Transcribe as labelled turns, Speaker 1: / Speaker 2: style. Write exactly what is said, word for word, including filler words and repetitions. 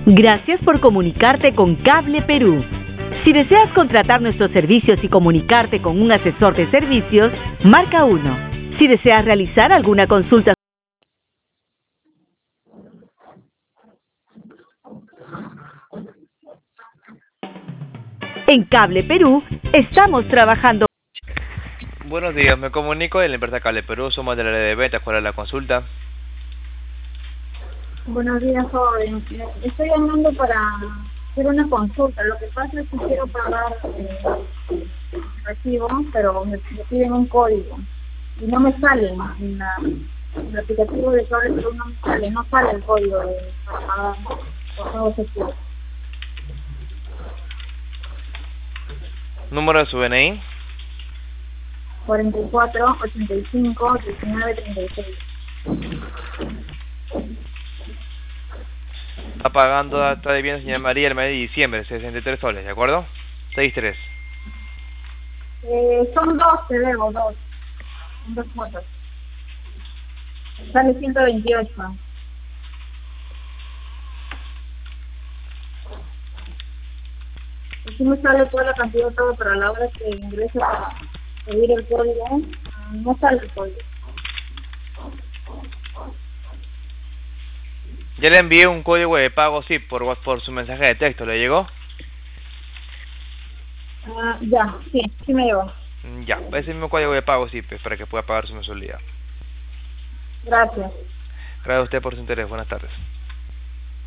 Speaker 1: Gracias por comunicarte con Cable Perú. Si deseas contratar nuestros servicios y comunicarte con un asesor de servicios, marca uno. Si deseas realizar alguna consulta en Cable Perú, estamos trabajando.
Speaker 2: Buenos días, me comunico de la empresa Cable Perú, somos del área de ventas. ¿Cuál es la consulta?
Speaker 3: Buenos días, joven. Estoy llamando para hacer una consulta. Lo que pasa es que quiero pagar eh, recibo, pero me, me piden un código y no me sale en, la, en el aplicativo de Cable Perú, no me sale, no sale el código de, para pagar por pago efectivo.
Speaker 2: ¿Número de su D N I?
Speaker 3: cuarenta y cuatro, ochenta y cinco, diecinueve, treinta y seis.
Speaker 2: Está pagando, está debiendo, señora María, el mes de diciembre, sesenta y tres soles, ¿de acuerdo? sesenta y tres.
Speaker 3: Eh, son dos, te debo, dos. Son dos fotos. Sale ciento veintiocho. Aquí me sale toda la cantidad todo, pero a la hora que ingreso para pedir el código, no sale el código.
Speaker 2: Ya le envié un código de pago, sí, por, por su mensaje de texto, ¿le llegó?
Speaker 3: Ah, ya, sí, sí me llegó.
Speaker 2: Ya, ese mismo código de pago, sí, pues, para que pueda pagar su mensualidad.
Speaker 3: Gracias.
Speaker 2: Gracias a usted por su interés, buenas tardes.